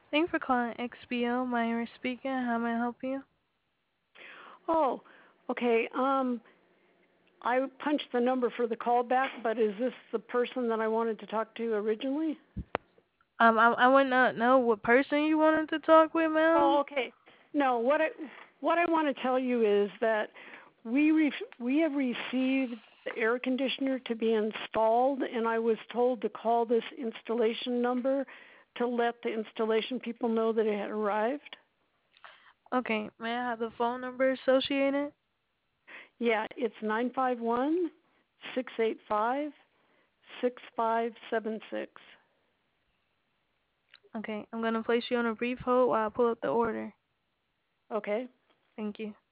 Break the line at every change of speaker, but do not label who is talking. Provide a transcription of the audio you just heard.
Thanks for calling XBO. Myra speaking. How may I help you?
Oh, okay. I punched the number for the callback, but is this the person that I wanted to talk to originally?
I would not know what person you wanted to talk with,
Oh,
ma'am.
okay. No, what I want to tell you is that we have received the air conditioner to be installed, and I was told to call this installation number to let the installation people know that it had arrived.
Okay, may I have the phone number associated?
Yeah, it's 951-685-6576.
Okay, I'm gonna place you on a brief hold while I pull up the order.
Okay.
Thank you.